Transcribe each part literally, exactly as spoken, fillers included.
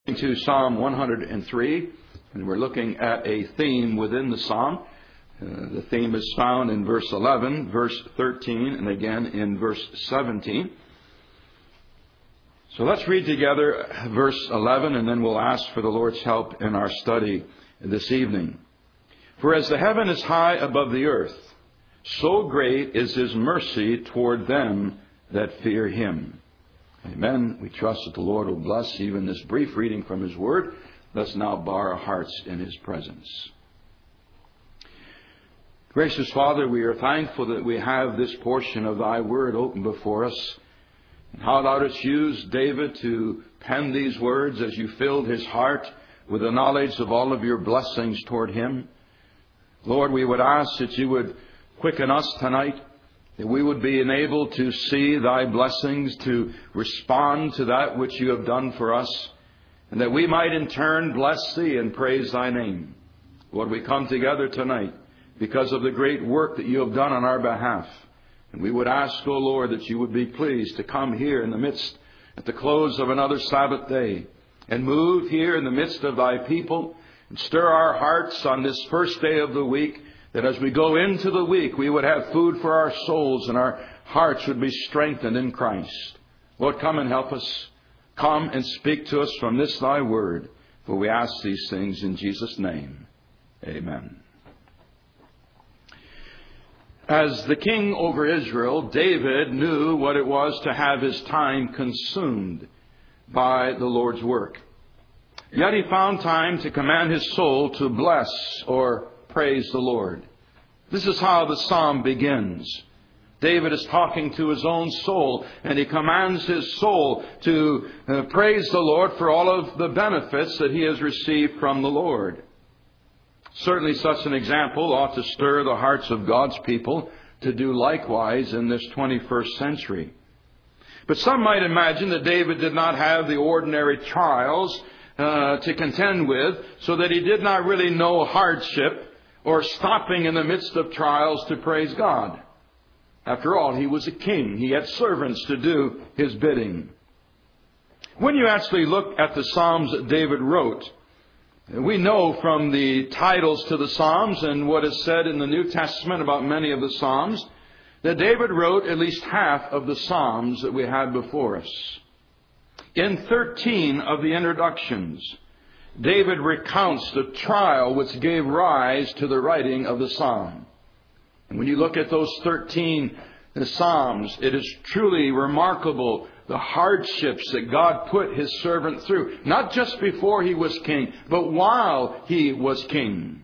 To Psalm one hundred three, and we're looking at a theme within the psalm. Uh, the theme is found in verse eleven, verse thirteen, and again in verse seventeen. So let's read together verse eleven, and then we'll ask for the Lord's help in our study this evening. For as the heaven is high above the earth, so great is His mercy toward them that fear Him. Amen. We trust that the Lord will bless even this brief reading from His Word. Let's now bow our hearts in His presence. Gracious Father, we are thankful that we have this portion of Thy Word open before us. And how Thou didst use David to pen these words as You filled his heart with the knowledge of all of Your blessings toward him. Lord, we would ask that You would quicken us tonight, that we would be enabled to see Thy blessings, to respond to that which You have done for us, and that we might in turn bless Thee and praise Thy name. Lord, we come together tonight because of the great work that You have done on our behalf. And we would ask, O Lord, that You would be pleased to come here in the midst, at the close of another Sabbath day, and move here in the midst of Thy people, and stir our hearts on this first day of the week, that as we go into the week, we would have food for our souls and our hearts would be strengthened in Christ. Lord, come and help us. Come and speak to us from this Thy Word. For we ask these things in Jesus' name. Amen. As the king over Israel, David knew what it was to have his time consumed by the Lord's work. Yet he found time to command his soul to bless or praise the Lord. This is how the psalm begins. David is talking to his own soul, and he commands his soul to uh, praise the Lord for all of the benefits that he has received from the Lord. Certainly such an example ought to stir the hearts of God's people to do likewise in this twenty-first century. But some might imagine that David did not have the ordinary trials uh, to contend with, so that he did not really know hardship or stopping in the midst of trials to praise God. After all, he was a king. He had servants to do his bidding. When you actually look at the Psalms that David wrote, we know from the titles to the Psalms and what is said in the New Testament about many of the Psalms, that David wrote at least half of the Psalms that we had before us. In thirteen of the introductions, David recounts the trial which gave rise to the writing of the psalm. And when you look at those thirteen psalms, it is truly remarkable the hardships that God put His servant through. Not just before he was king, but while he was king.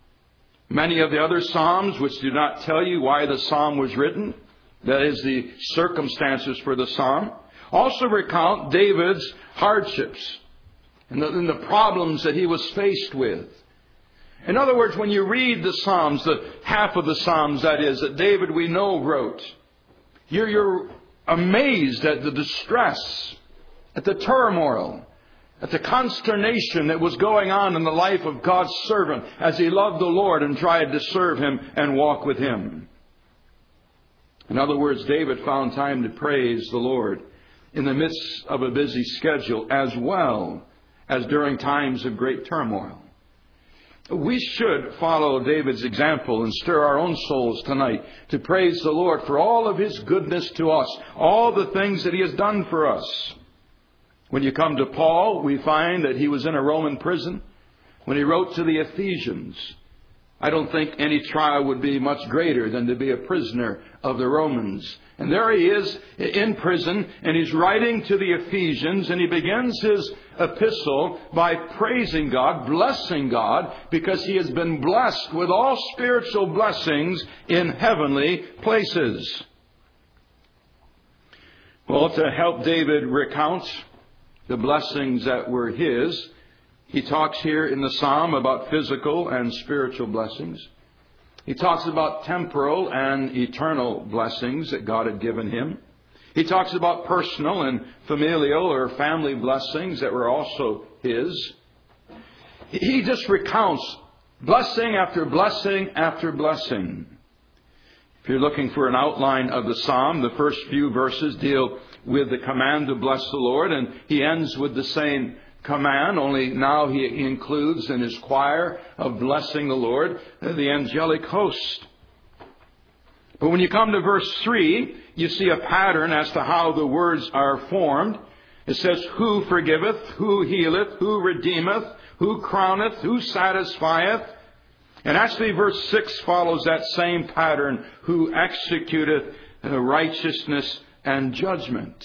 Many of the other psalms which do not tell you why the psalm was written, that is the circumstances for the psalm, also recount David's hardships and the, and the problems that he was faced with. In other words, when you read the Psalms, the half of the Psalms, that is, that David we know wrote, you're, you're amazed at the distress, at the turmoil, at the consternation that was going on in the life of God's servant as he loved the Lord and tried to serve Him and walk with Him. In other words, David found time to praise the Lord in the midst of a busy schedule as well as during times of great turmoil. We should follow David's example and stir our own souls tonight to praise the Lord for all of His goodness to us, all the things that He has done for us. When you come to Paul, we find that he was in a Roman prison. When he wrote to the Ephesians, I don't think any trial would be much greater than to be a prisoner of the Romans. And there he is in prison, and he's writing to the Ephesians, and he begins his epistle by praising God, blessing God, because he has been blessed with all spiritual blessings in heavenly places. Well, to help David recount the blessings that were his, he talks here in the psalm about physical and spiritual blessings. He talks about temporal and eternal blessings that God had given him. He talks about personal and familial or family blessings that were also his. He just recounts blessing after blessing after blessing. If you're looking for an outline of the psalm, the first few verses deal with the command to bless the Lord, and he ends with the same command, only now he includes in his choir of blessing the Lord the angelic host. But when you come to verse three, you see a pattern as to how the words are formed. It says, who forgiveth, who healeth, who redeemeth, who crowneth, who satisfieth. And actually verse six follows that same pattern, who executeth righteousness and judgment.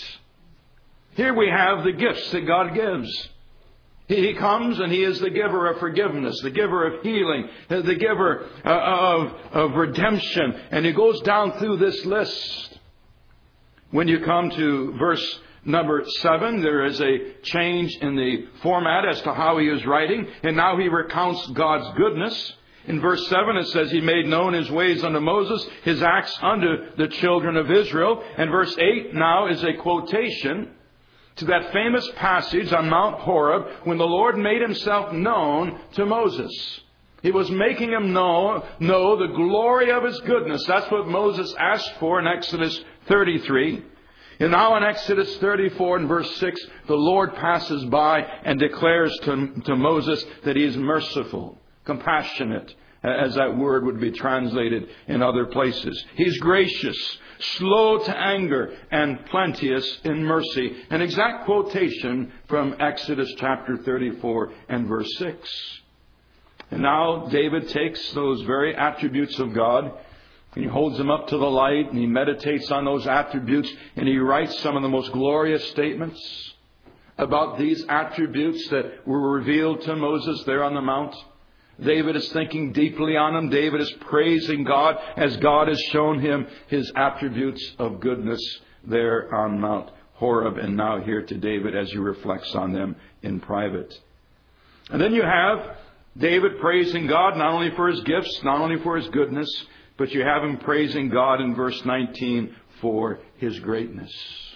Here we have the gifts that God gives. He comes and He is the giver of forgiveness, the giver of healing, the giver of, of redemption. And He goes down through this list. When you come to verse number seven, there is a change in the format as to how he is writing. And now he recounts God's goodness. In verse seven it says, He made known His ways unto Moses, His acts unto the children of Israel. And verse eight now is a quotation to that famous passage on Mount Horeb when the Lord made Himself known to Moses. He was making him know, know the glory of His goodness. That's what Moses asked for in Exodus thirty-three. And now in Exodus thirty-four and verse six, the Lord passes by and declares to, to Moses that He is merciful, compassionate, as that word would be translated in other places. He's gracious, slow to anger, and plenteous in mercy. An exact quotation from Exodus chapter thirty-four and verse six. And now David takes those very attributes of God and he holds them up to the light and he meditates on those attributes and he writes some of the most glorious statements about these attributes that were revealed to Moses there on the mount. David is thinking deeply on them. David is praising God as God has shown him His attributes of goodness there on Mount Horeb, and now here to David as he reflects on them in private. And then you have David praising God not only for His gifts, not only for His goodness, but you have him praising God in verse nineteen for His greatness.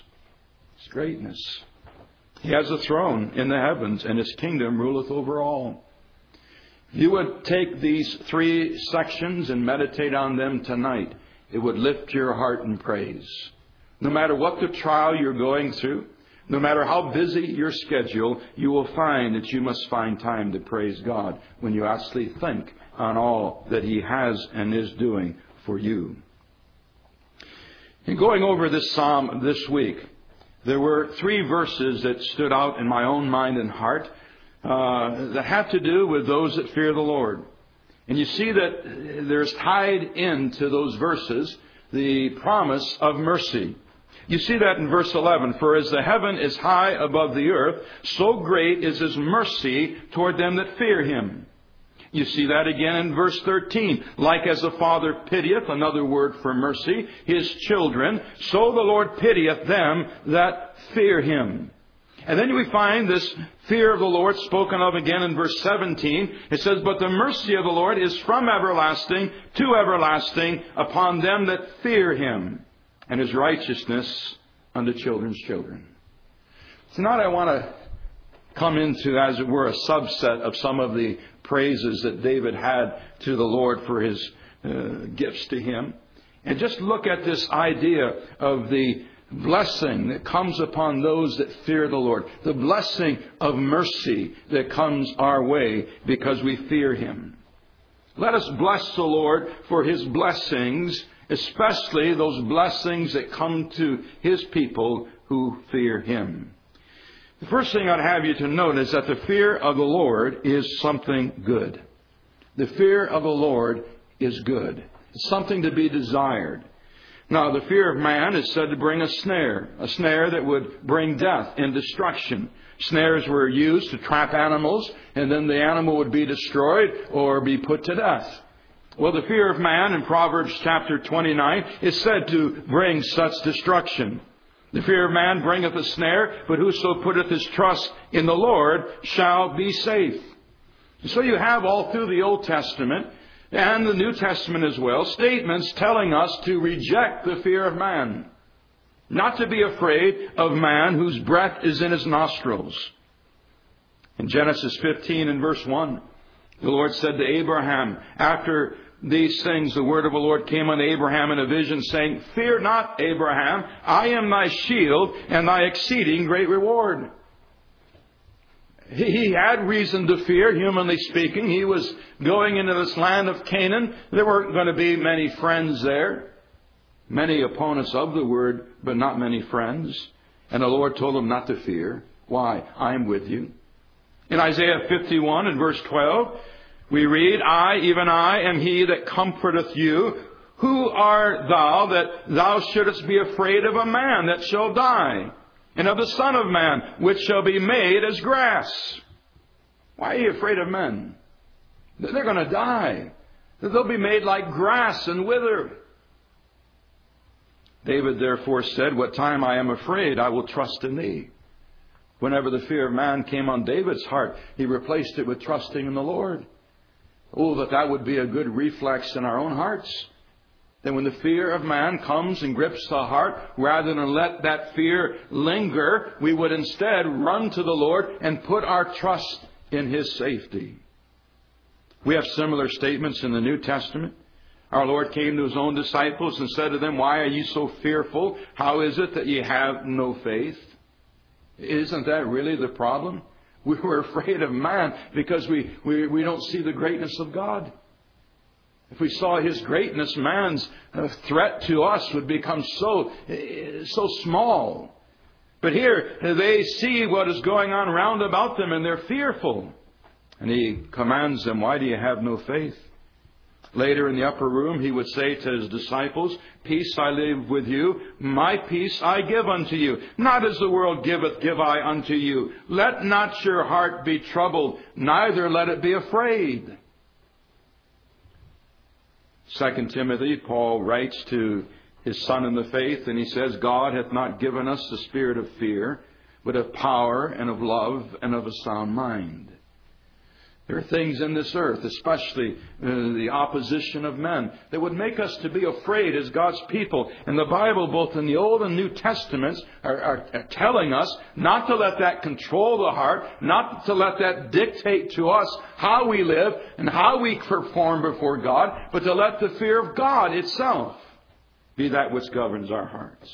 His greatness. He has a throne in the heavens, and His kingdom ruleth over all. You would take these three sections and meditate on them tonight, it would lift your heart in praise. No matter what the trial you're going through, no matter how busy your schedule, you will find that you must find time to praise God when you actually think on all that He has and is doing for you. In going over this psalm this week, there were three verses that stood out in my own mind and heart Uh, that have to do with those that fear the Lord. And you see that there's tied into those verses the promise of mercy. You see that in verse eleven. For as the heaven is high above the earth, so great is His mercy toward them that fear Him. You see that again in verse thirteen. Like as the Father pitieth, another word for mercy, His children, so the Lord pitieth them that fear Him. And then we find this fear of the Lord spoken of again in verse seventeen. It says, but the mercy of the Lord is from everlasting to everlasting upon them that fear Him, and His righteousness unto children's children. Tonight I want to come into, as it were, a subset of some of the praises that David had to the Lord for His uh, gifts to Him. And just look at this idea of the blessing that comes upon those that fear the Lord. The blessing of mercy that comes our way because we fear Him. Let us bless the Lord for His blessings, especially those blessings that come to His people who fear Him. The first thing I'd have you to note is that the fear of the Lord is something good. The fear of the Lord is good. It's something to be desired. Now, the fear of man is said to bring a snare, a snare that would bring death and destruction. Snares were used to trap animals, and then the animal would be destroyed or be put to death. Well, the fear of man in Proverbs chapter twenty-nine is said to bring such destruction. The fear of man bringeth a snare, but whoso putteth his trust in the Lord shall be safe. So you have all through the Old Testament and the New Testament as well, statements telling us to reject the fear of man. Not to be afraid of man whose breath is in his nostrils. In Genesis fifteen and verse one, the Lord said to Abraham, after these things, the word of the Lord came unto Abraham in a vision, saying, fear not, Abraham, I am thy shield and thy exceeding great reward. He had reason to fear, humanly speaking. He was going into this land of Canaan. There weren't going to be many friends there. Many opponents of the word, but not many friends. And the Lord told him not to fear. Why? I'm with you. In Isaiah fifty-one and verse twelve, we read, I, even I, am he that comforteth you. Who art thou that thou shouldest be afraid of a man that shall die, and of the Son of Man, which shall be made as grass? Why are you afraid of men? They're going to die. They'll be made like grass and wither. David therefore said, what time I am afraid, I will trust in thee. Whenever the fear of man came on David's heart, he replaced it with trusting in the Lord. Oh, that that would be a good reflex in our own hearts. That when the fear of man comes and grips the heart, rather than let that fear linger, we would instead run to the Lord and put our trust in His safety. We have similar statements in the New Testament. Our Lord came to His own disciples and said to them, why are you so fearful? How is it that you have no faith? Isn't that really the problem? We were afraid of man because we, we, we don't see the greatness of God. If we saw His greatness, man's threat to us would become so, so small. But here, they see what is going on round about them and they're fearful. And He commands them, why do you have no faith? Later in the upper room, He would say to His disciples, peace I leave with you, my peace I give unto you. Not as the world giveth, give I unto you. Let not your heart be troubled, neither let it be afraid. Second Timothy, Paul writes to his son in the faith, and he says, God hath not given us the spirit of fear, but of power and of love and of a sound mind. There are things in this earth, especially uh, the opposition of men, that would make us to be afraid as God's people. And the Bible, both in the Old and New Testaments, are, are, are telling us not to let that control the heart, not to let that dictate to us how we live and how we perform before God, but to let the fear of God itself be that which governs our hearts.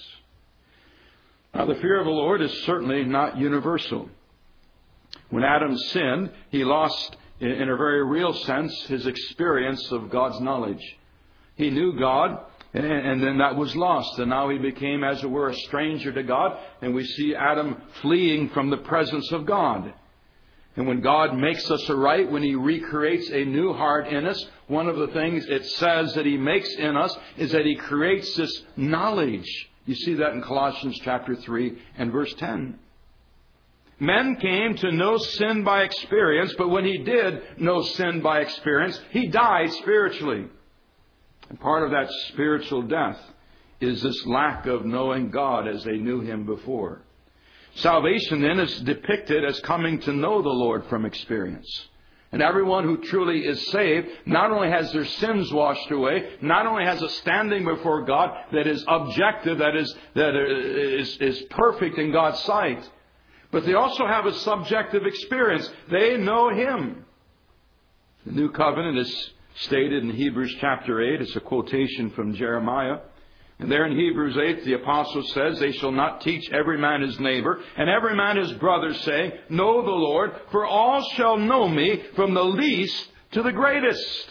Now, the fear of the Lord is certainly not universal. When Adam sinned, he lost, in a very real sense, his experience of God's knowledge. He knew God, and then that was lost. And now he became, as it were, a stranger to God. And we see Adam fleeing from the presence of God. And when God makes us aright, when He recreates a new heart in us, one of the things it says that He makes in us is that He creates this knowledge. You see that in Colossians chapter three and verse ten. Men came to know sin by experience, but when he did know sin by experience, he died spiritually. And part of that spiritual death is this lack of knowing God as they knew Him before. Salvation then is depicted as coming to know the Lord from experience. And everyone who truly is saved not only has their sins washed away, not only has a standing before God that is objective, that is, that is, is perfect in God's sight, but they also have a subjective experience. They know Him. The New Covenant is stated in Hebrews chapter eight. It's a quotation from Jeremiah. And there in Hebrews eight, the apostle says, they shall not teach every man his neighbor, and every man his brother, saying, know the Lord, for all shall know me, from the least to the greatest.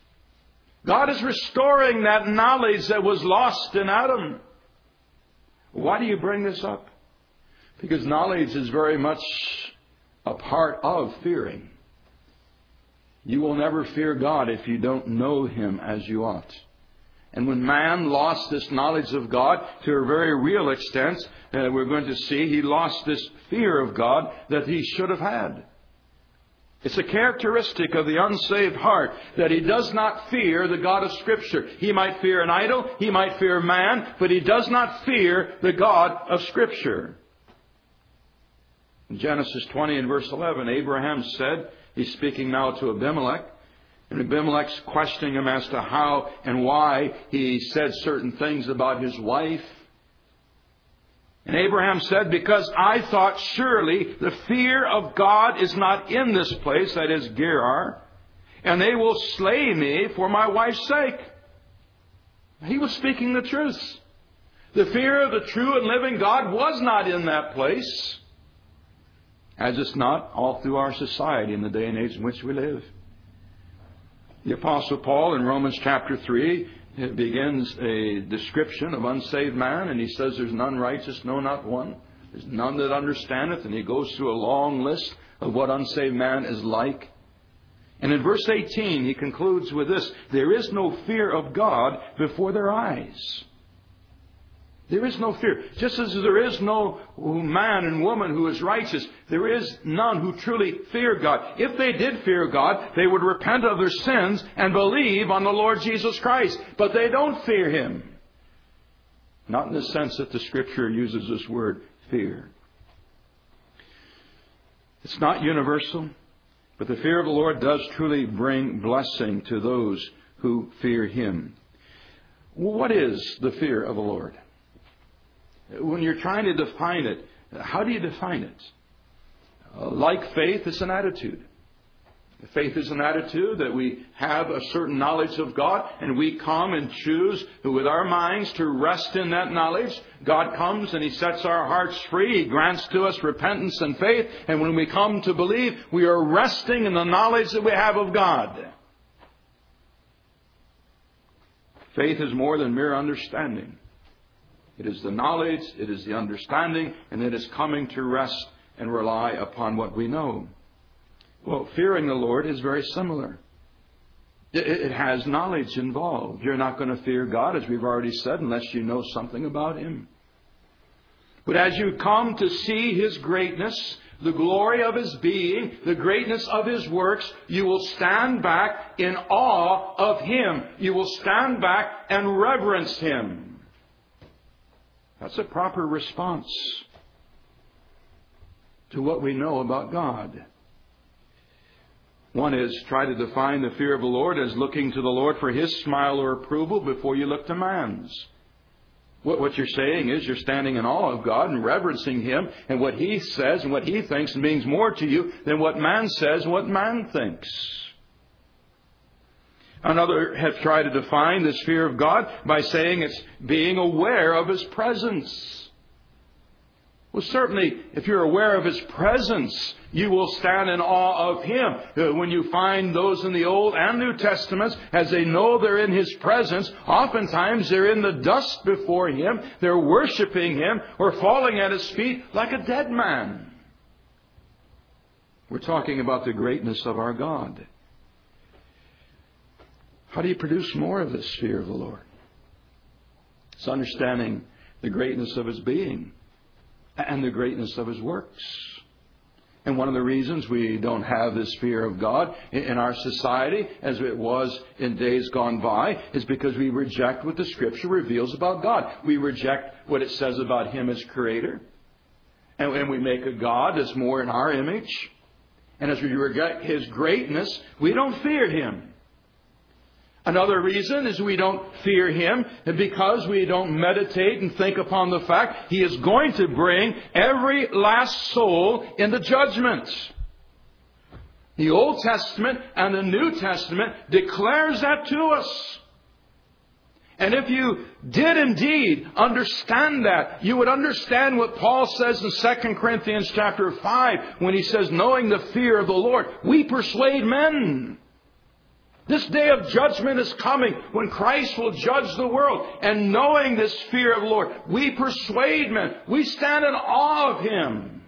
God is restoring that knowledge that was lost in Adam. Why do you bring this up? Because knowledge is very much a part of fearing. You will never fear God if you don't know Him as you ought. And when man lost this knowledge of God to a very real extent, uh, we're going to see he lost this fear of God that he should have had. It's a characteristic of the unsaved heart that he does not fear the God of Scripture. He might fear an idol, he might fear man, but he does not fear the God of Scripture. In Genesis twenty and verse eleven, Abraham said, he's speaking now to Abimelech, and Abimelech's questioning him as to how and why he said certain things about his wife. And Abraham said, because I thought surely the fear of God is not in this place, that is Gerar, and they will slay me for my wife's sake. He was speaking the truth. The fear of the true and living God was not in that place. as it's not all through our society in the day and age in which we live. The Apostle Paul in Romans chapter three begins a description of unsaved man, and he says, there's none righteous, no, not one. There's none that understandeth. And he goes through a long list of what unsaved man is like. And in verse eighteen, he concludes with this: there is no fear of God before their eyes. There is no fear. Just as there is no man and woman who is righteous, there is none who truly fear God. If they did fear God, they would repent of their sins and believe on the Lord Jesus Christ. But they don't fear Him. Not in the sense that the Scripture uses this word, fear. It's not universal, but the fear of the Lord does truly bring blessing to those who fear Him. What is the fear of the Lord? When you're trying to define it, how do you define it? Uh, like faith, it's an attitude. Faith is an attitude that we have a certain knowledge of God, and we come and choose with our minds to rest in that knowledge. God comes and He sets our hearts free. He grants to us repentance and faith. And when we come to believe, we are resting in the knowledge that we have of God. Faith is more than mere understanding. It is the knowledge, it is the understanding, and it is coming to rest and rely upon what we know. Well, fearing the Lord is very similar. It has knowledge involved. You're not going to fear God, as we've already said, unless you know something about Him. But as you come to see His greatness, the glory of His being, the greatness of His works, you will stand back in awe of Him. You will stand back and reverence Him. That's a proper response to what we know about God. One is try to define the fear of the Lord as looking to the Lord for His smile or approval before you look to man's. What, what you're saying is you're standing in awe of God and reverencing Him, and what He says and what He thinks means more to you than what man says and what man thinks. Another has tried to define this fear of God by saying it's being aware of His presence. Well, certainly, if you're aware of His presence, you will stand in awe of Him. When you find those in the Old and New Testaments, as they know they're in His presence, oftentimes they're in the dust before Him, they're worshiping Him, or falling at His feet like a dead man. We're talking about the greatness of our God. How do you produce more of this fear of the Lord? It's understanding the greatness of His being and the greatness of His works. And one of the reasons we don't have this fear of God in our society, as it was in days gone by, is because we reject what the Scripture reveals about God. We reject what it says about Him as Creator. And when we make a God that's more in our image, and as we reject His greatness, we don't fear Him. Another reason is we don't fear Him because we don't meditate and think upon the fact He is going to bring every last soul into judgment. The Old Testament and the New Testament declares that to us. And if you did indeed understand that, you would understand what Paul says in Second Corinthians chapter five when he says, knowing the fear of the Lord, we persuade men. This day of judgment is coming when Christ will judge the world. And knowing this fear of the Lord, we persuade men. We stand in awe of Him.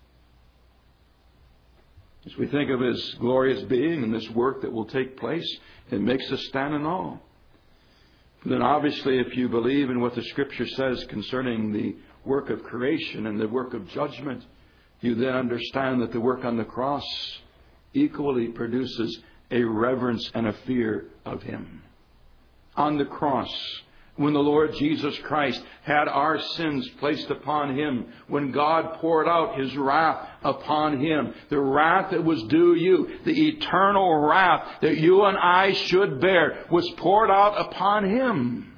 As we think of His glorious being and this work that will take place, it makes us stand in awe. Then obviously, if you believe in what the Scripture says concerning the work of creation and the work of judgment, you then understand that the work on the cross equally produces a reverence and a fear of Him. On the cross, when the Lord Jesus Christ had our sins placed upon Him, when God poured out His wrath upon Him, the wrath that was due you, the eternal wrath that you and I should bear, was poured out upon Him.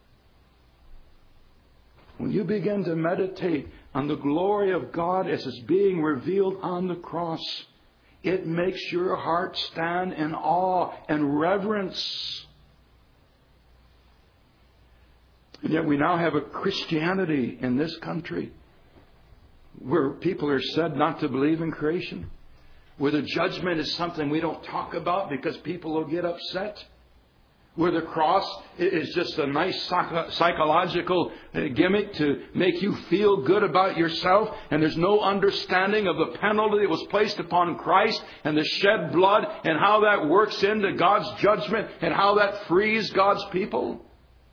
When you begin to meditate on the glory of God as it's being revealed on the cross, it makes your heart stand in awe and reverence. And yet we now have a Christianity in this country where people are said not to believe in creation, where the judgment is something we don't talk about because people will get upset, where the cross is just a nice psychological gimmick to make you feel good about yourself, and there's no understanding of the penalty that was placed upon Christ and the shed blood and how that works into God's judgment and how that frees God's people.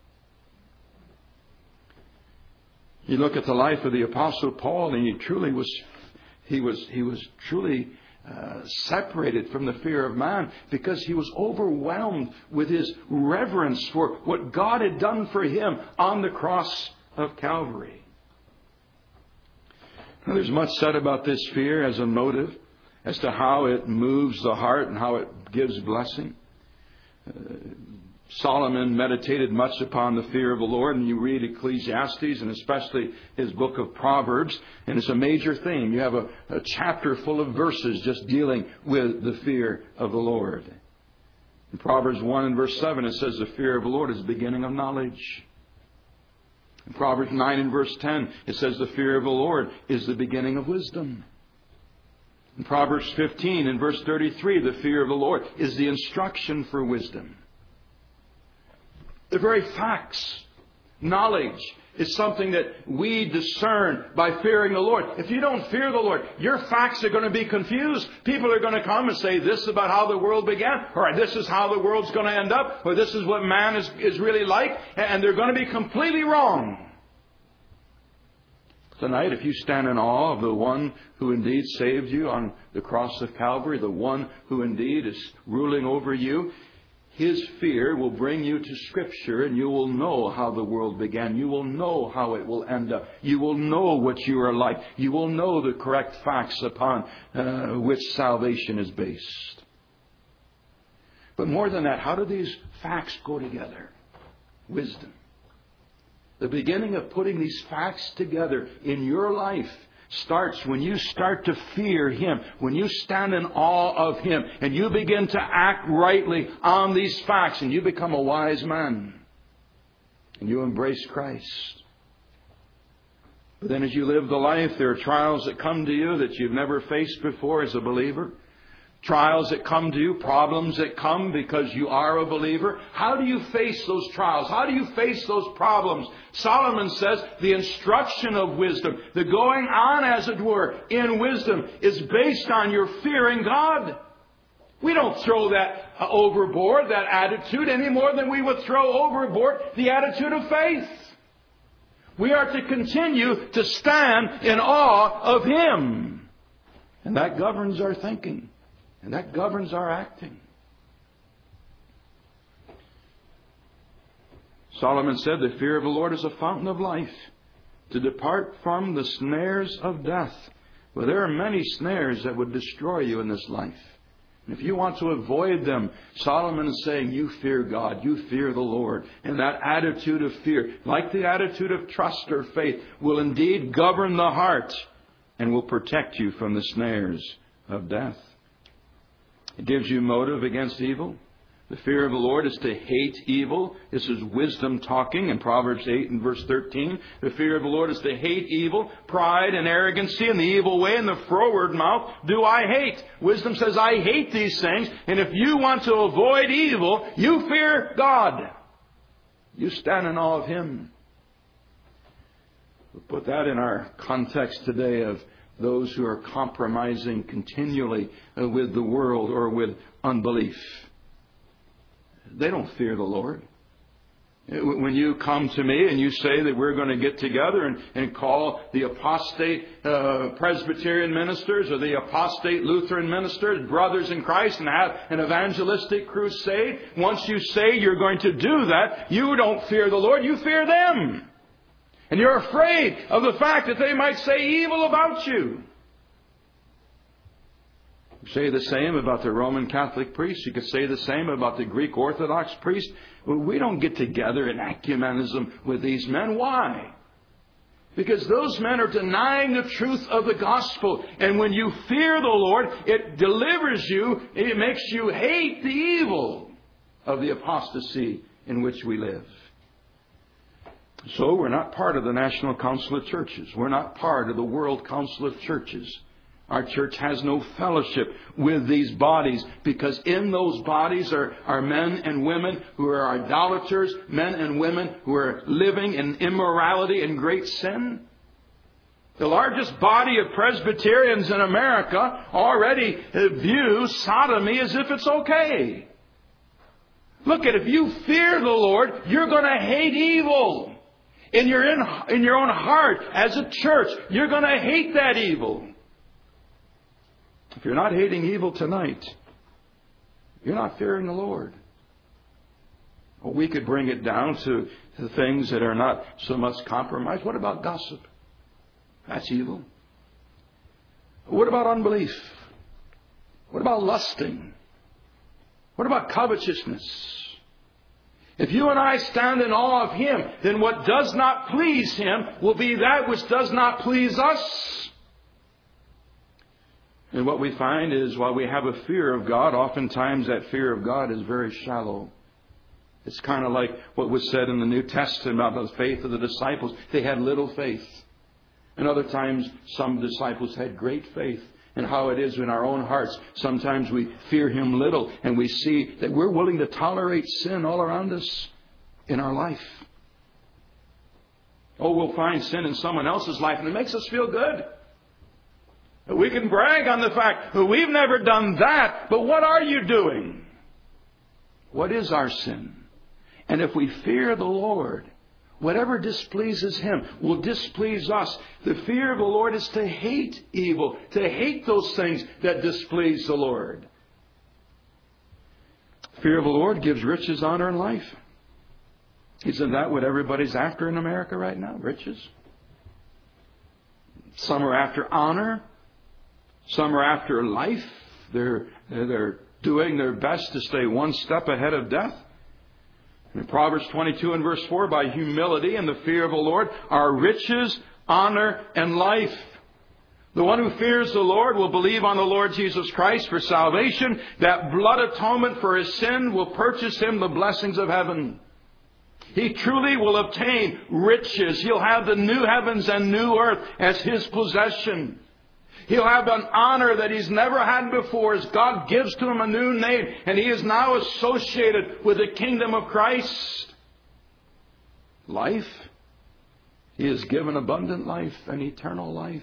You look at the life of the Apostle Paul, and he truly was, he was, he was truly uh, separated from the fear of man because he was overwhelmed with his reverence for what God had done for him on the cross of Calvary. Now, there's much said about this fear as a motive, as to how it moves the heart and how it gives blessing. Uh, Solomon meditated much upon the fear of the Lord, and you read Ecclesiastes and especially his book of Proverbs, and it's a major theme. You have a, a chapter full of verses just dealing with the fear of the Lord. In Proverbs one and verse seven, it says the fear of the Lord is the beginning of knowledge. In Proverbs nine and verse ten, it says the fear of the Lord is the beginning of wisdom. In Proverbs fifteen and verse thirty-three, the fear of the Lord is the instruction for wisdom. The very facts, knowledge, is something that we discern by fearing the Lord. If you don't fear the Lord, your facts are going to be confused. People are going to come and say this about how the world began, or this is how the world's going to end up, or this is what man is, is really like, and they're going to be completely wrong. Tonight, if you stand in awe of the one who indeed saved you on the cross of Calvary, the one who indeed is ruling over you, His fear will bring you to Scripture, and you will know how the world began. You will know how it will end up. You will know what you are like. You will know the correct facts upon uh, which salvation is based. But more than that, how do these facts go together? Wisdom. The beginning of putting these facts together in your life starts when you start to fear Him, when you stand in awe of Him, and you begin to act rightly on these facts, and you become a wise man, and you embrace Christ. But then as you live the life, there are trials that come to you that you've never faced before as a believer. Trials that come to you, problems that come because you are a believer. How do you face those trials? How do you face those problems? Solomon says the instruction of wisdom, the going on, as it were, in wisdom, is based on your fearing God. We don't throw that overboard, that attitude, any more than we would throw overboard the attitude of faith. We are to continue to stand in awe of Him. And that governs our thinking. And that governs our acting. Solomon said, the fear of the Lord is a fountain of life, to depart from the snares of death. Well, there are many snares that would destroy you in this life. And if you want to avoid them, Solomon is saying, you fear God, you fear the Lord. And that attitude of fear, like the attitude of trust or faith, will indeed govern the heart and will protect you from the snares of death. It gives you motive against evil. The fear of the Lord is to hate evil. This is wisdom talking in Proverbs eight and verse thirteen. The fear of the Lord is to hate evil, pride and arrogancy and the evil way and the froward mouth do I hate. Wisdom says, I hate these things. And if you want to avoid evil, you fear God. You stand in awe of Him. We'll put that in our context today of those who are compromising continually with the world or with unbelief. They don't fear the Lord. When you come to me and you say that we're going to get together and, and call the apostate uh, Presbyterian ministers or the apostate Lutheran ministers brothers in Christ and have an evangelistic crusade, once you say you're going to do that, you don't fear the Lord, you fear them. And you're afraid of the fact that they might say evil about you. You say the same about the Roman Catholic priest. You could say the same about the Greek Orthodox priest. Well, we don't get together in ecumenism with these men. Why? Because those men are denying the truth of the gospel. And when you fear the Lord, it delivers you. It makes you hate the evil of the apostasy in which we live. So we're not part of the National Council of Churches. We're not part of the World Council of Churches. Our church has no fellowship with these bodies, because in those bodies are, are men and women who are idolaters, men and women who are living in immorality and great sin. The largest body of Presbyterians in America already view sodomy as if it's okay. Look at, if you fear the Lord, you're going to hate evil. In your, in, in your own heart, as a church, you're going to hate that evil. If you're not hating evil tonight, you're not fearing the Lord. Well, we could bring it down to the things that are not so much compromised. What about gossip? That's evil. What about unbelief? What about lusting? What about covetousness? If you and I stand in awe of Him, then what does not please Him will be that which does not please us. And what we find is, while we have a fear of God, oftentimes that fear of God is very shallow. It's kind of like what was said in the New Testament about the faith of the disciples. They had little faith. And other times, some disciples had great faith. And how it is in our own hearts. Sometimes we fear Him little, and we see that we're willing to tolerate sin all around us in our life. Oh, we'll find sin in someone else's life, and it makes us feel good. We can brag on the fact that we've never done that, but what are you doing? What is our sin? And if we fear the Lord, whatever displeases Him will displease us. The fear of the Lord is to hate evil, to hate those things that displease the Lord. Fear of the Lord gives riches, honor, and life. Isn't that what everybody's after in America right now? Riches. Some are after honor. Some are after life. They're, they're doing their best to stay one step ahead of death. In Proverbs twenty-two and verse four, by humility and the fear of the Lord are riches, honor, and life. The one who fears the Lord will believe on the Lord Jesus Christ for salvation. That blood atonement for his sin will purchase him the blessings of heaven. He truly will obtain riches. He'll have the new heavens and new earth as his possession. He'll have an honor that he's never had before as God gives to him a new name, and he is now associated with the kingdom of Christ. Life. He is given abundant life and eternal life.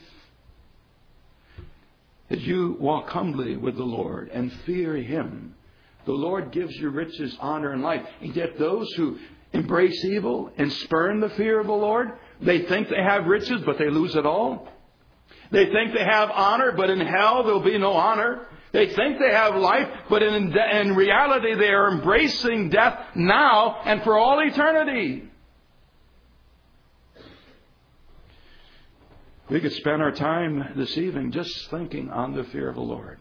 As you walk humbly with the Lord and fear Him, the Lord gives you riches, honor, and life. And yet those who embrace evil and spurn the fear of the Lord, they think they have riches, but they lose it all. They think they have honor, but in hell there'll be no honor. They think they have life, but in, in reality they are embracing death now and for all eternity. We could spend our time this evening just thinking on the fear of the Lord.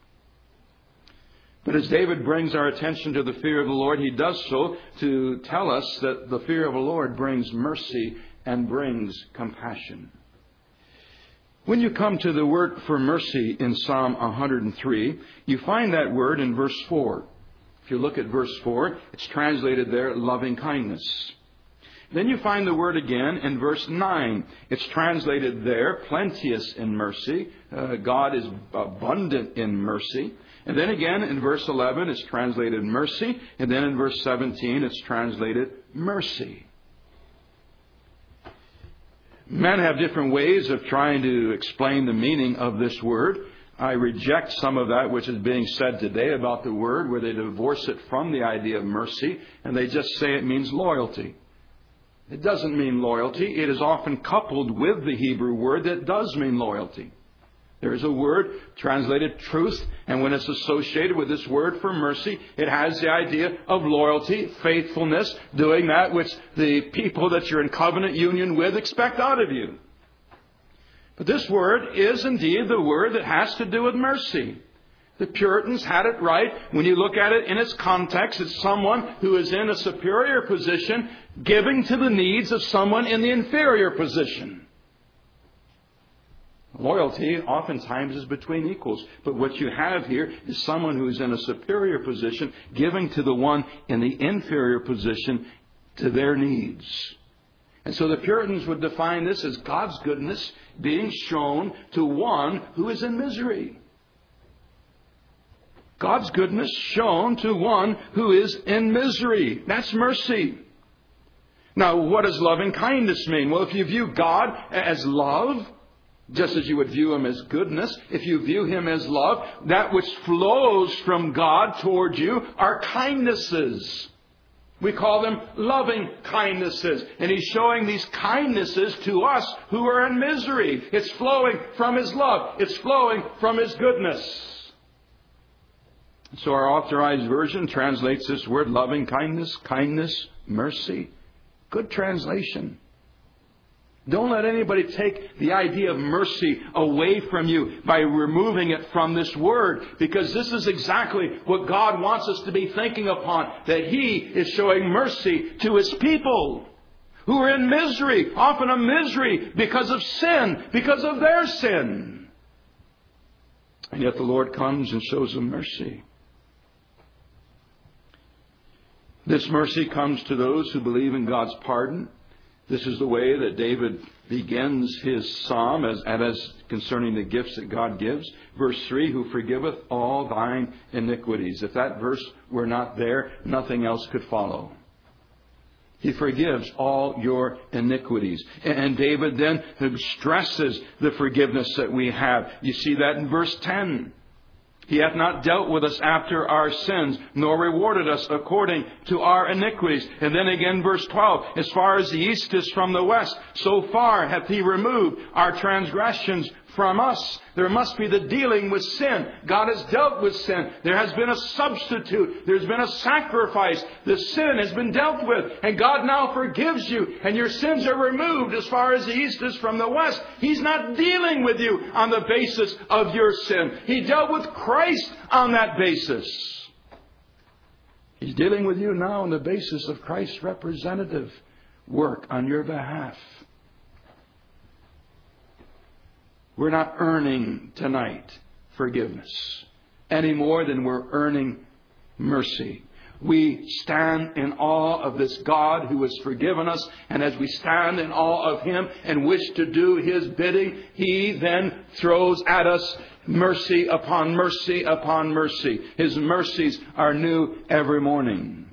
But as David brings our attention to the fear of the Lord, he does so to tell us that the fear of the Lord brings mercy and brings compassion. When you come to the word for mercy in Psalm one hundred three, you find that word in verse four. If you look at verse four, it's translated there, loving kindness. Then you find the word again in verse nine. It's translated there, plenteous in mercy. Uh, God is abundant in mercy. And then again in verse eleven, it's translated mercy. And then in verse seventeen, it's translated mercy. Men have different ways of trying to explain the meaning of this word. I reject some of that which is being said today about the word, where they divorce it from the idea of mercy, and they just say it means loyalty. It doesn't mean loyalty. It is often coupled with the Hebrew word that does mean loyalty. There is a word translated truth, and when it's associated with this word for mercy, it has the idea of loyalty, faithfulness, doing that which the people that you're in covenant union with expect out of you. But this word is indeed the word that has to do with mercy. The Puritans had it right. When you look at it in its context, it's someone who is in a superior position giving to the needs of someone in the inferior position. Loyalty oftentimes is between equals. But what you have here is someone who is in a superior position giving to the one in the inferior position to their needs. And so the Puritans would define this as God's goodness being shown to one who is in misery. God's goodness shown to one who is in misery. That's mercy. Now, what does loving kindness mean? Well, if you view God as love, just as you would view Him as goodness, if you view Him as love, that which flows from God toward you are kindnesses. We call them loving kindnesses. And He's showing these kindnesses to us who are in misery. It's flowing from His love. It's flowing from His goodness. So our Authorized Version translates this word loving kindness, kindness, mercy. Good translation. Don't let anybody take the idea of mercy away from you by removing it from this word, because this is exactly what God wants us to be thinking upon, that He is showing mercy to His people who are in misery, often a misery because of sin, because of their sin. And yet the Lord comes and shows them mercy. This mercy comes to those who believe in God's pardon. This is the way that David begins his psalm as, as concerning the gifts that God gives. Verse three, who forgiveth all thine iniquities. If that verse were not there, nothing else could follow. He forgives all your iniquities. And David then stresses the forgiveness that we have. You see that in verse ten. He hath not dealt with us after our sins, nor rewarded us according to our iniquities. And then again, verse twelve, as far as the east is from the west, so far hath He removed our transgressions from us. There must be the dealing with sin. God has dealt with sin. There has been a substitute. There's been a sacrifice. The sin has been dealt with. And God now forgives you. And your sins are removed as far as the east is from the west. He's not dealing with you on the basis of your sin. He dealt with Christ on that basis. He's dealing with you now on the basis of Christ's representative work on your behalf. We're not earning tonight forgiveness any more than we're earning mercy. We stand in awe of this God who has forgiven us, and as we stand in awe of Him and wish to do His bidding, He then throws at us mercy upon mercy upon mercy. His mercies are new every morning.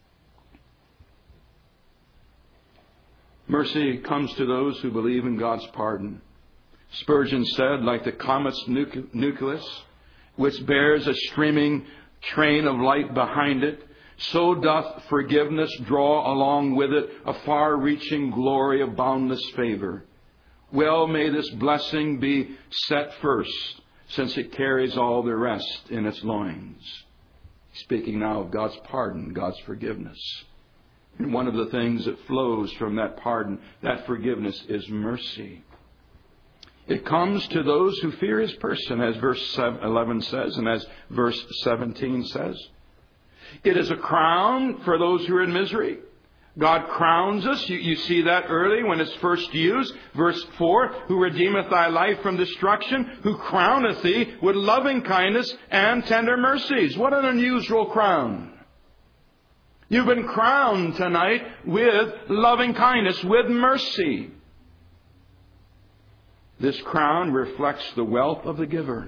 Mercy comes to those who believe in God's pardon. Spurgeon said, like the comet's nucleus, which bears a streaming train of light behind it, so doth forgiveness draw along with it a far-reaching glory of boundless favor. Well may this blessing be set first, since it carries all the rest in its loins. Speaking now of God's pardon, God's forgiveness. And one of the things that flows from that pardon, that forgiveness, is mercy. It comes to those who fear His person, as verse eleven says, and as verse seventeen says. It is a crown for those who are in misery. God crowns us. You, you see that early when it's first used. Verse four, who redeemeth thy life from destruction, who crowneth thee with loving kindness and tender mercies. What an unusual crown. You've been crowned tonight with loving kindness, with mercy. This crown reflects the wealth of the giver.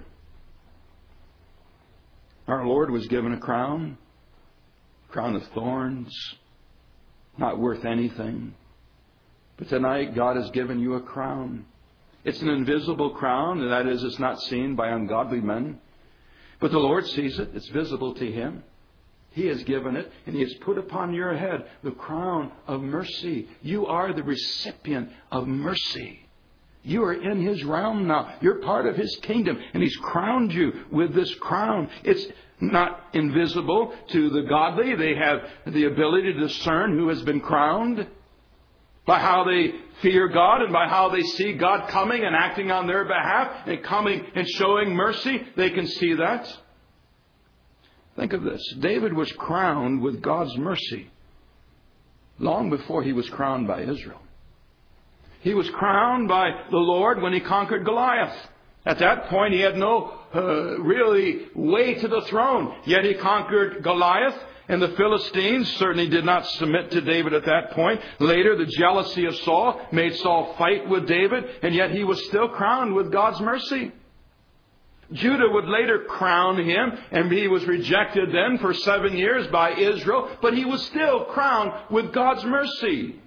Our Lord was given a crown, a crown of thorns, not worth anything. But tonight God has given you a crown. It's an invisible crown, and that is, it's not seen by ungodly men. But the Lord sees it. It's visible to Him. He has given it, and He has put upon your head the crown of mercy. You are the recipient of mercy. You are in His realm now. You're part of His kingdom. And He's crowned you with this crown. It's not invisible to the godly. They have the ability to discern who has been crowned by how they fear God and by how they see God coming and acting on their behalf and coming and showing mercy. They can see that. Think of this. David was crowned with God's mercy long before he was crowned by Israel. He was crowned by the Lord when he conquered Goliath. At that point, he had no uh, really way to the throne. Yet he conquered Goliath, And the Philistines certainly did not submit to David at that point. Later, the jealousy of Saul made Saul fight with David, and yet he was still crowned with God's mercy. Judah would later crown him, and he was rejected then for seven years by Israel, but he was still crowned with God's mercy.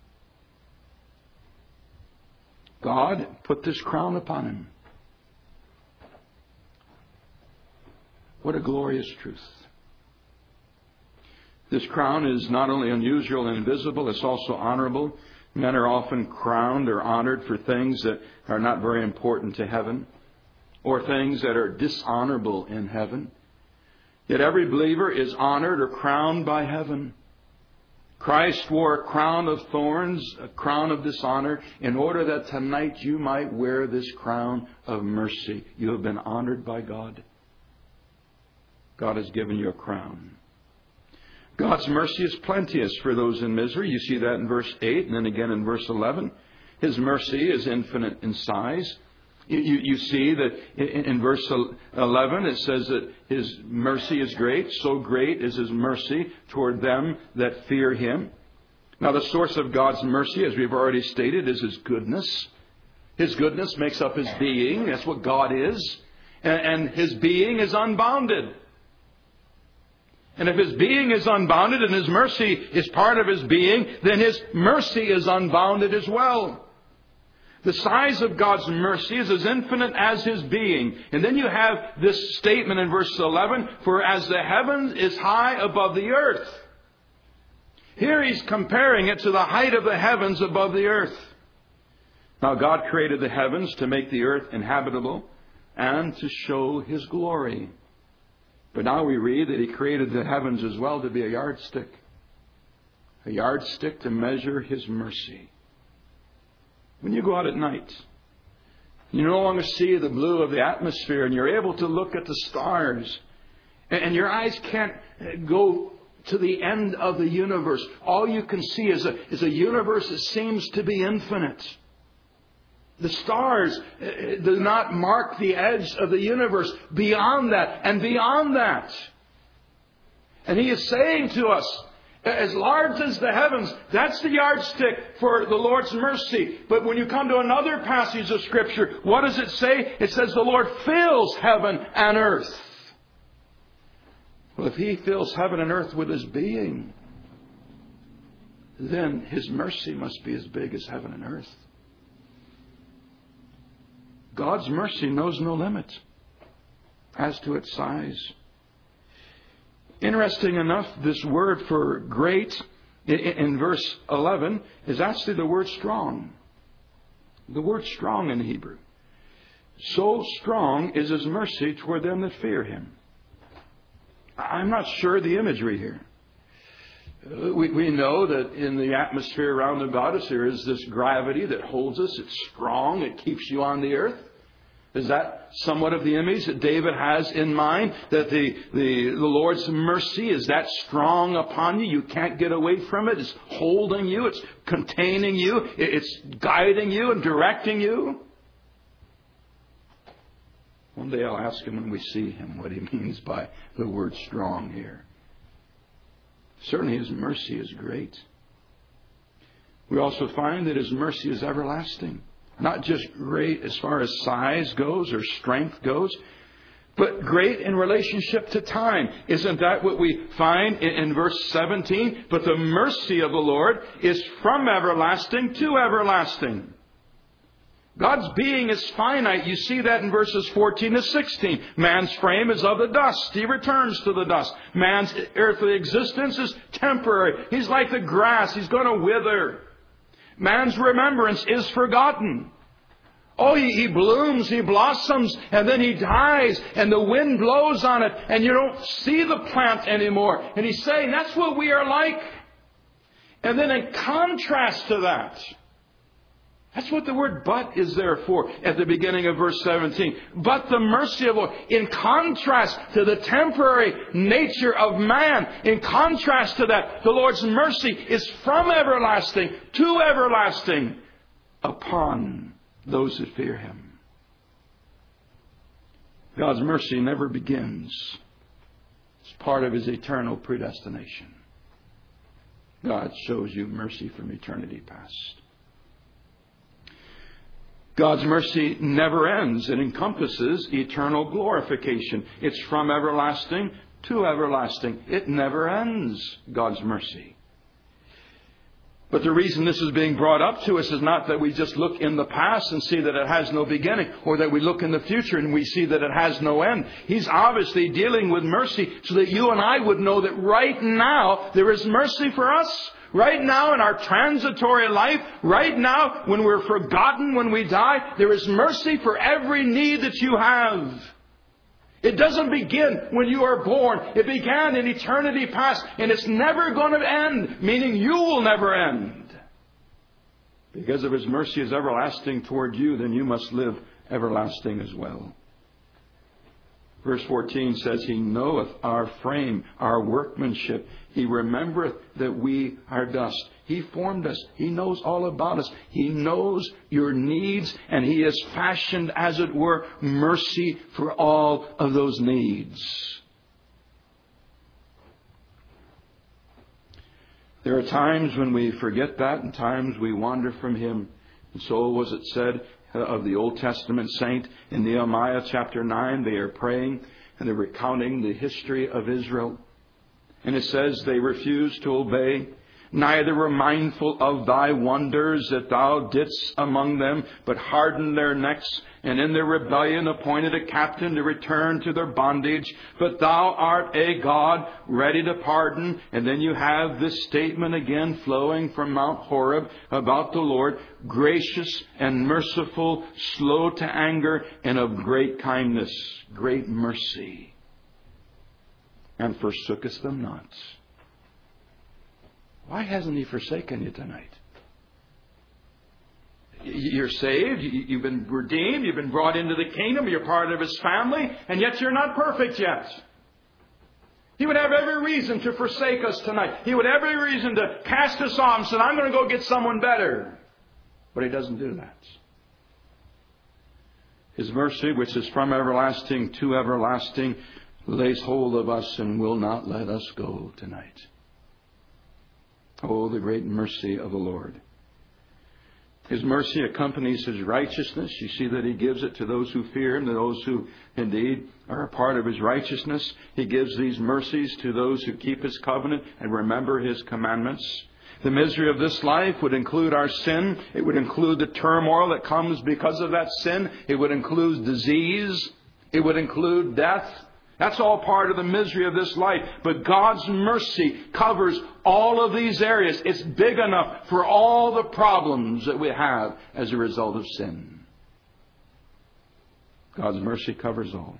God put this crown upon him. What a glorious truth. This crown is not only unusual and invisible, it's also honorable. Men are often crowned or honored for things that are not very important to heaven, or things that are dishonorable in heaven. Yet every believer is honored or crowned by heaven. Christ wore a crown of thorns, a crown of dishonor, in order that tonight you might wear this crown of mercy. You have been honored by God. God has given you a crown. God's mercy is plenteous for those in misery. You see that in verse eight and then again in verse eleven. His mercy is infinite in size. You, you, you see that in, in verse eleven it says that His mercy is great. So great is His mercy toward them that fear Him. Now the source of God's mercy, as we've already stated, is His goodness. His goodness makes up His being. That's what God is. And, and His being is unbounded. And if His being is unbounded and His mercy is part of His being, then His mercy is unbounded as well. The size of God's mercy is as infinite as His being. And then you have this statement in verse eleven, for as the heavens is high above the earth. Here He's comparing it to the height of the heavens above the earth. Now God created the heavens to make the earth inhabitable and to show His glory. But now we read that He created the heavens as well to be a yardstick. A yardstick to measure His mercy. When you go out at night, you no longer see the blue of the atmosphere and you're able to look at the stars. And your eyes can't go to the end of the universe. All you can see is a, is a universe that seems to be infinite. The stars do not mark the edge of the universe. Beyond that and beyond that. And He is saying to us, as large as the heavens, that's the yardstick for the Lord's mercy. But when you come to another passage of Scripture, what does it say? It says the Lord fills heaven and earth. Well, if He fills heaven and earth with His being, then His mercy must be as big as heaven and earth. God's mercy knows no limit as to its size. Interesting enough, this word for great in verse eleven is actually the word strong. The word strong in Hebrew. So strong is His mercy toward them that fear Him. I'm not sure the imagery here. We, we know that in the atmosphere around about us there is this gravity that holds us. It's strong. It keeps you on the earth. Is that somewhat of the image that David has in mind? That the, the, the Lord's mercy is that strong upon you. You can't get away from it. It's holding you. It's containing you. It's guiding you and directing you. One day I'll ask him when we see him what he means by the word strong here. Certainly His mercy is great. We also find that His mercy is everlasting. Not just great as far as size goes or strength goes, but great in relationship to time. Isn't that what we find in, in verse seventeen? But the mercy of the Lord is from everlasting to everlasting. God's being is finite. You see that in verses fourteen to sixteen. Man's frame is of the dust. He returns to the dust. Man's earthly existence is temporary. He's like the grass. He's going to wither. Man's remembrance is forgotten. Oh, he, he blooms, he blossoms, and then he dies, and the wind blows on it, and you don't see the plant anymore. And He's saying that's what we are like. And then in contrast to that, that's what the word but is there for at the beginning of verse seventeen. But the mercy of the Lord. In contrast to the temporary nature of man, in contrast to that, the Lord's mercy is from everlasting to everlasting upon those that fear Him. God's mercy never begins. As part of His eternal predestination. God shows you mercy from eternity past. God's mercy never ends. It encompasses eternal glorification. It's from everlasting to everlasting. It never ends, God's mercy. But the reason this is being brought up to us is not that we just look in the past and see that it has no beginning, or that we look in the future and we see that it has no end. He's obviously dealing with mercy so that you and I would know that right now there is mercy for us. Right now in our transitory life, right now when we're forgotten, when we die, there is mercy for every need that you have. It doesn't begin when you are born. It began in eternity past, and it's never going to end, meaning you will never end. Because if His mercy is everlasting toward you, then you must live everlasting as well. Verse fourteen says, He knoweth our frame, our workmanship. He remembereth that we are dust. He formed us. He knows all about us. He knows your needs, and He has fashioned, as it were, mercy for all of those needs. There are times when we forget that, and times we wander from Him. And so was it said of the Old Testament saint in Nehemiah chapter nine. They are praying and they're recounting the history of Israel. And it says they refused to obey. Neither were mindful of Thy wonders that Thou didst among them, but hardened their necks, and in their rebellion appointed a captain to return to their bondage. But Thou art a God ready to pardon. And then you have this statement again flowing from Mount Horeb about the Lord, gracious and merciful, slow to anger, and of great kindness, great mercy. And forsookest them not. Why hasn't He forsaken you tonight? You're saved, you've been redeemed, you've been brought into the kingdom, you're part of His family, and yet you're not perfect yet. He would have every reason to forsake us tonight. He would have every reason to cast us off and say, I'm going to go get someone better. But He doesn't do that. His mercy, which is from everlasting to everlasting, lays hold of us and will not let us go tonight. Oh, the great mercy of the Lord. His mercy accompanies His righteousness. You see that He gives it to those who fear Him, to those who indeed are a part of His righteousness. He gives these mercies to those who keep His covenant and remember His commandments. The misery of this life would include our sin. It would include the turmoil that comes because of that sin. It would include disease. It would include death. That's all part of the misery of this life. But God's mercy covers all of these areas. It's big enough for all the problems that we have as a result of sin. God's mercy covers all.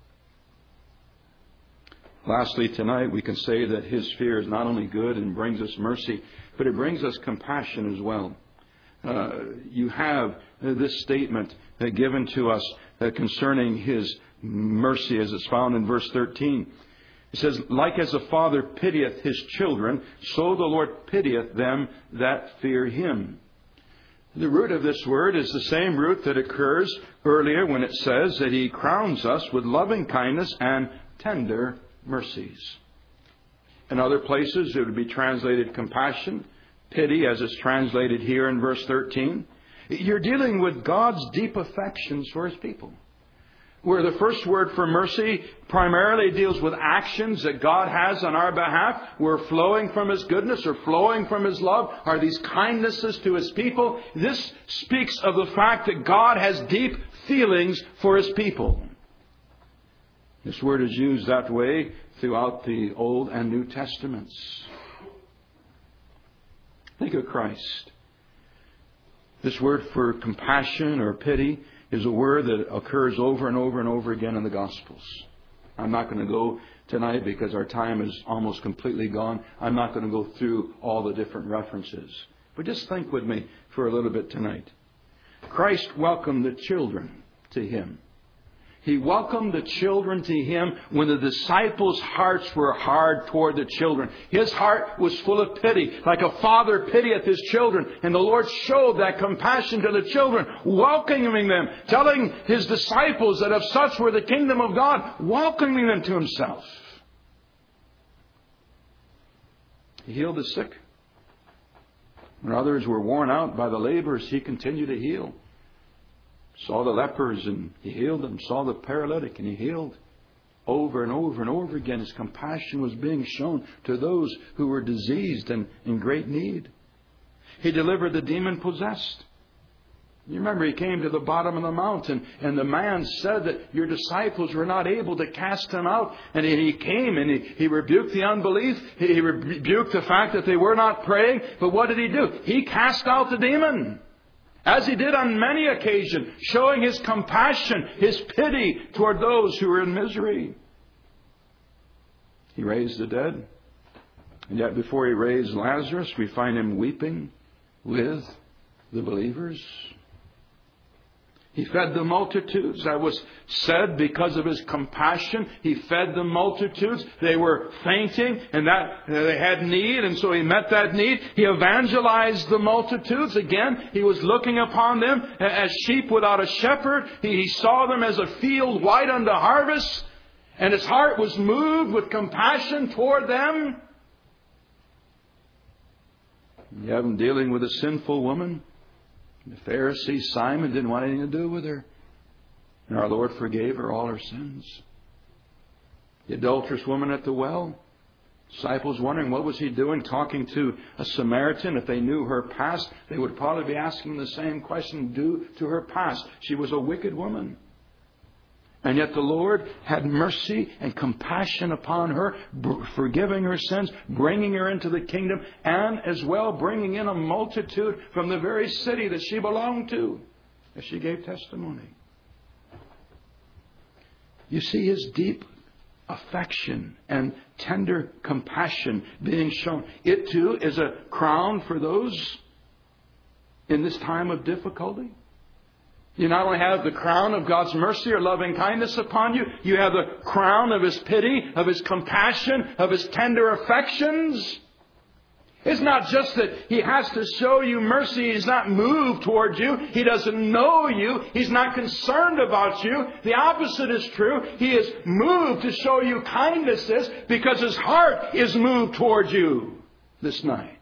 Lastly, tonight we can say that His fear is not only good and brings us mercy, but it brings us compassion as well. Uh, you have this statement uh, given to us uh, concerning His mercy as it's found in verse thirteen. It says, like as a father pitieth his children, so the Lord pitieth them that fear Him. The root of this word is the same root that occurs earlier when it says that He crowns us with loving kindness and tender mercies. In other places it would be translated compassion, pity as it's translated here in verse thirteen. You're dealing with God's deep affections for His people. Where the first word for mercy primarily deals with actions that God has on our behalf, where flowing from His goodness or flowing from His love are these kindnesses to His people. This speaks of the fact that God has deep feelings for His people. This word is used that way throughout the Old and New Testaments. Think of Christ. This word for compassion or pity is a word that occurs over and over and over again in the Gospels. I'm not going to go tonight because our time is almost completely gone. I'm not going to go through all the different references. But just think with me for a little bit tonight. Christ welcomed the children to Him. He welcomed the children to Him when the disciples' hearts were hard toward the children. His heart was full of pity, like a father pitieth his children. And the Lord showed that compassion to the children, welcoming them, telling His disciples that if such were the kingdom of God, welcoming them to Himself. He healed the sick. When others were worn out by the labors, He continued to heal. Saw the lepers and He healed them. Saw the paralytic and He healed. Over and over and over again, His compassion was being shown to those who were diseased and in great need. He delivered the demon-possessed. You remember He came to the bottom of the mountain and the man said that your disciples were not able to cast him out. And He came and He, he rebuked the unbelief. He, he rebuked the fact that they were not praying. But what did He do? He cast out the demon. As He did on many occasions, showing His compassion, His pity toward those who were in misery. He raised the dead. And yet before He raised Lazarus, we find Him weeping with the believers. He fed the multitudes. That was said because of His compassion. He fed the multitudes. They were fainting and that they had need, and so He met that need. He evangelized the multitudes. Again, He was looking upon them as sheep without a shepherd. He saw them as a field white unto harvest, and His heart was moved with compassion toward them. You have Him dealing with a sinful woman. The Pharisee Simon didn't want anything to do with her. And our Lord forgave her all her sins. The adulterous woman at the well. Disciples wondering what was He doing talking to a Samaritan. If they knew her past, they would probably be asking the same question due to her past. She was a wicked woman. And yet the Lord had mercy and compassion upon her, forgiving her sins, bringing her into the kingdom, and as well bringing in a multitude from the very city that she belonged to, as she gave testimony. You see His deep affection and tender compassion being shown. It too is a crown for those in this time of difficulty. You not only have the crown of God's mercy or loving kindness upon you, you have the crown of His pity, of His compassion, of His tender affections. It's not just that He has to show you mercy. He's not moved towards you. He doesn't know you. He's not concerned about you. The opposite is true. He is moved to show you kindnesses because His heart is moved towards you this night.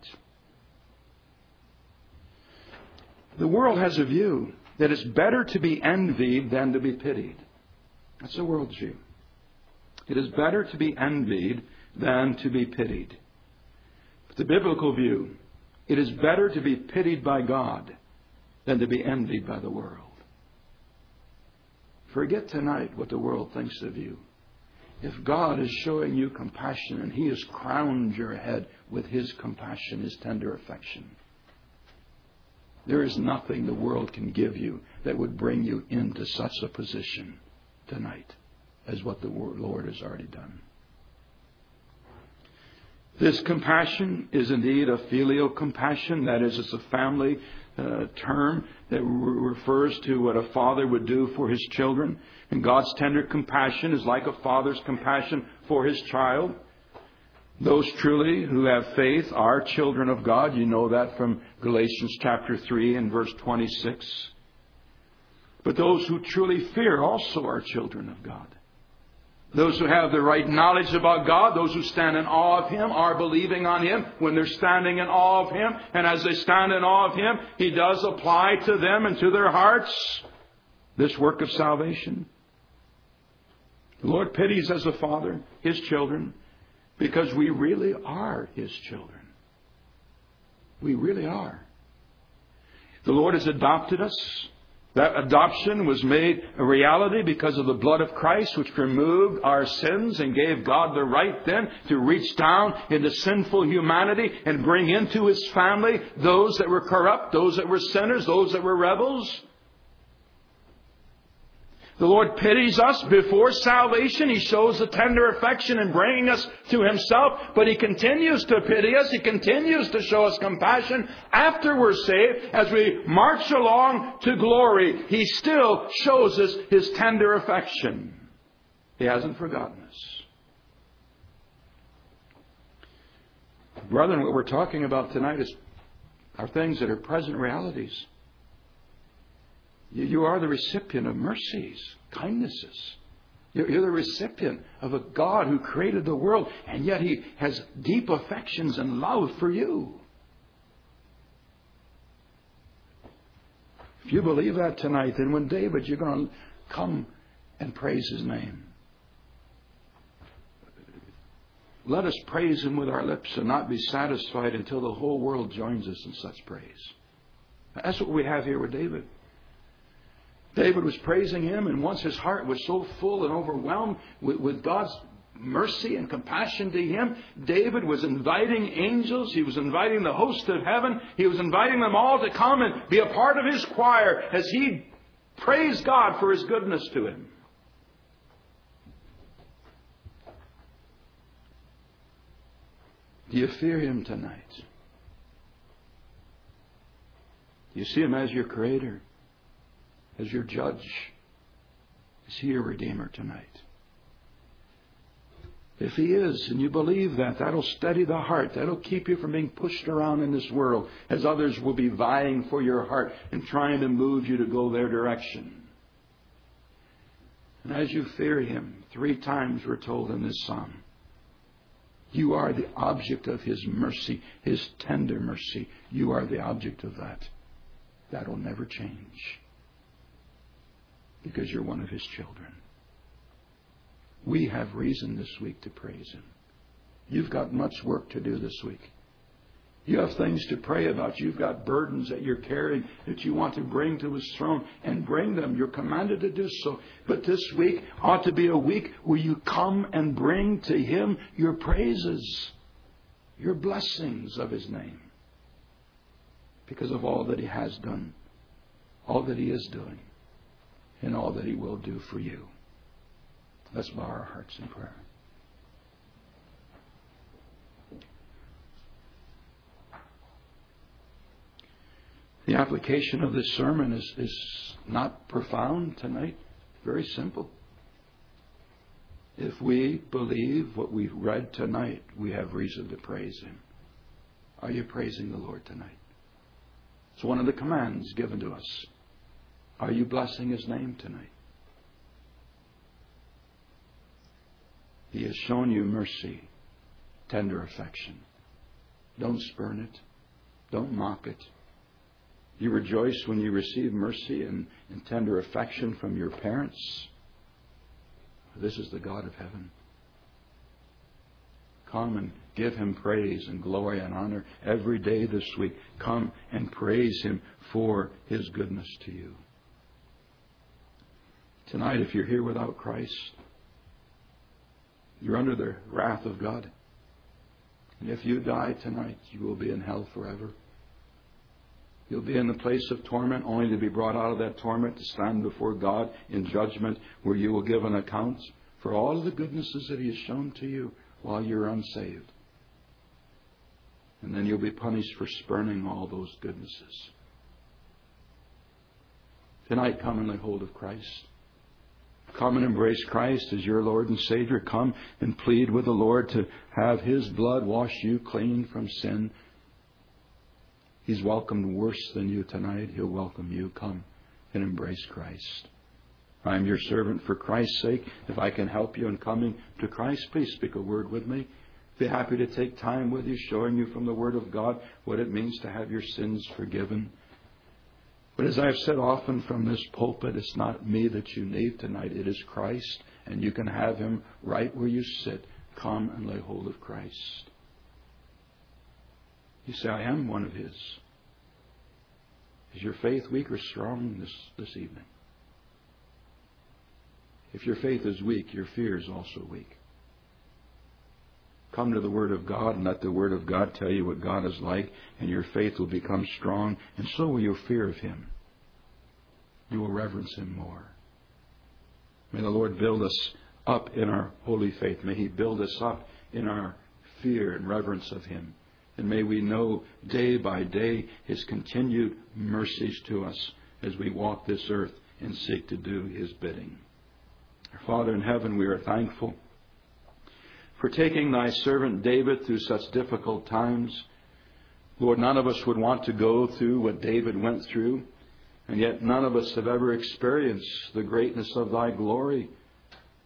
The world has a view that it's better to be envied than to be pitied. That's the world's view. It is better to be envied than to be pitied. But the biblical view, it is better to be pitied by God than to be envied by the world. Forget tonight what the world thinks of you. If God is showing you compassion and He has crowned your head with His compassion, His tender affection, there is nothing the world can give you that would bring you into such a position tonight as what the Lord has already done. This compassion is indeed a filial compassion. That is, it's a family uh, term that re- refers to what a father would do for his children. And God's tender compassion is like a father's compassion for his child. Those truly who have faith are children of God. You know that from Galatians chapter three and verse twenty-six. But those who truly fear also are children of God. Those who have the right knowledge about God, those who stand in awe of Him, are believing on Him when they're standing in awe of Him. And as they stand in awe of Him, He does apply to them and to their hearts this work of salvation. The Lord pities as a father His children, because we really are His children. We really are. The Lord has adopted us. That adoption was made a reality because of the blood of Christ, which removed our sins and gave God the right then to reach down into sinful humanity and bring into His family those that were corrupt, those that were sinners, those that were rebels. The Lord pities us before salvation. He shows a tender affection in bringing us to Himself. But He continues to pity us. He continues to show us compassion after we're saved. As we march along to glory, He still shows us His tender affection. He hasn't forgotten us. Brethren, what we're talking about tonight is are things that are present realities. You are the recipient of mercies, kindnesses. You're, you're the recipient of a God who created the world, and yet He has deep affections and love for you. If you believe that tonight, then when David, you're going to come and praise His name. Let us praise Him with our lips and not be satisfied until the whole world joins us in such praise. That's what we have here with David. David was praising Him, and once his heart was so full and overwhelmed with, with God's mercy and compassion to him, David was inviting angels. He was inviting the host of heaven. He was inviting them all to come and be a part of his choir as he praised God for His goodness to him. Do you fear Him tonight? Do you see Him as your Creator, as your Judge? Is He your Redeemer tonight? If He is, and you believe that, that'll steady the heart. That'll keep you from being pushed around in this world as others will be vying for your heart and trying to move you to go their direction. And as you fear Him, three times we're told in this psalm, you are the object of His mercy, His tender mercy. You are the object of that. That'll never change because you're one of His children. We have reason this week to praise Him. You've got much work to do this week. You have things to pray about. You've got burdens that you're carrying that you want to bring to His throne, and bring them. You're commanded to do so. But this week ought to be a week where you come and bring to Him your praises, your blessings of His name, because of all that He has done, all that He is doing, and all that He will do for you. Let's bow our hearts in prayer. The application of this sermon is, is not profound tonight. Very simple. If we believe what we've read tonight, we have reason to praise Him. Are you praising the Lord tonight? It's one of the commands given to us. Are you blessing His name tonight? He has shown you mercy, tender affection. Don't spurn it. Don't mock it. You rejoice when you receive mercy and, and tender affection from your parents. This is the God of heaven. Come and give Him praise and glory and honor every day this week. Come and praise Him for His goodness to you. Tonight, if you're here without Christ, you're under the wrath of God. And if you die tonight, you will be in hell forever. You'll be in the place of torment, only to be brought out of that torment to stand before God in judgment, where you will give an account for all of the goodnesses that He has shown to you while you're unsaved. And then you'll be punished for spurning all those goodnesses. Tonight, come and lay hold of Christ. Come and embrace Christ as your Lord and Savior. Come and plead with the Lord to have His blood wash you clean from sin. He's welcomed worse than you tonight. He'll welcome you. Come and embrace Christ. I'm your servant for Christ's sake. If I can help you in coming to Christ, please speak a word with me. Be happy to take time with you, showing you from the Word of God what it means to have your sins forgiven. But as I've said often from this pulpit, it's not me that you need tonight. It is Christ, and you can have Him right where you sit. Come and lay hold of Christ. You say, I am one of His. Is your faith weak or strong this, this evening? If your faith is weak, your fear is also weak. Come to the Word of God and let the Word of God tell you what God is like, and your faith will become strong, and so will your fear of Him. You will reverence Him more. May the Lord build us up in our holy faith. May He build us up in our fear and reverence of Him. And may we know day by day His continued mercies to us as we walk this earth and seek to do His bidding. Our Father in heaven, we are thankful for taking Thy servant David through such difficult times. Lord, none of us would want to go through what David went through, and yet none of us have ever experienced the greatness of Thy glory.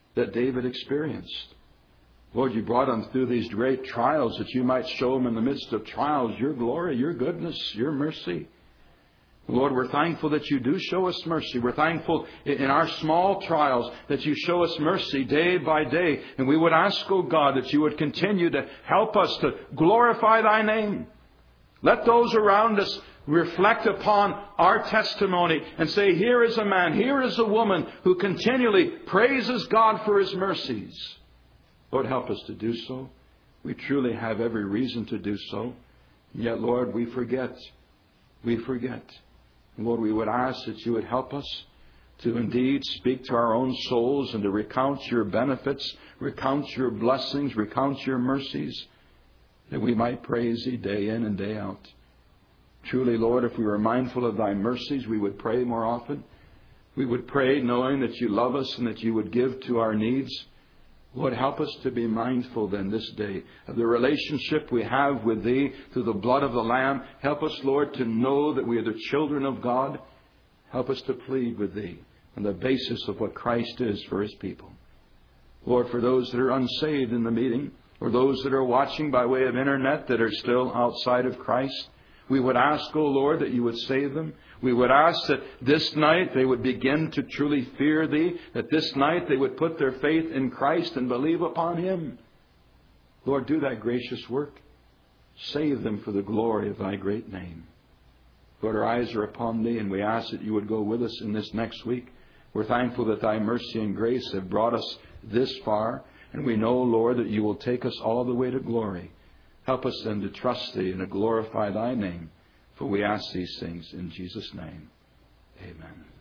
that David experienced. Lord, you brought him through these great trials that you might show him in the midst of trials your glory, your goodness, your mercy. Lord, we're thankful that you do show us mercy. We're thankful in our small trials that you show us mercy day by day. And we would ask, oh God, that you would continue to help us to glorify thy name. Let those around us reflect upon our testimony and say, here is a man, here is a woman who continually praises God for his mercies. Lord, help us to do so. We truly have every reason to do so. And yet, Lord, we forget. We forget. Lord, we would ask that you would help us to indeed speak to our own souls and to recount your benefits, recount your blessings, recount your mercies, that we might praise thee day in and day out. Truly, Lord, if we were mindful of thy mercies, we would pray more often. We would pray knowing that you love us and that you would give to our needs. Lord, help us to be mindful then this day of the relationship we have with thee through the blood of the Lamb. Help us, Lord, to know that we are the children of God. Help us to plead with thee on the basis of what Christ is for his people. Lord, for those that are unsaved in the meeting, or those that are watching by way of internet that are still outside of Christ, we would ask, O Lord, that you would save them. We would ask that this night they would begin to truly fear thee, that this night they would put their faith in Christ and believe upon him. Lord, do that gracious work. Save them for the glory of thy great name. Lord, our eyes are upon thee, and we ask that you would go with us in this next week. We're thankful that thy mercy and grace have brought us this far, and we know, Lord, that you will take us all the way to glory. Help us then to trust thee and to glorify thy name. For we ask these things in Jesus' name. Amen.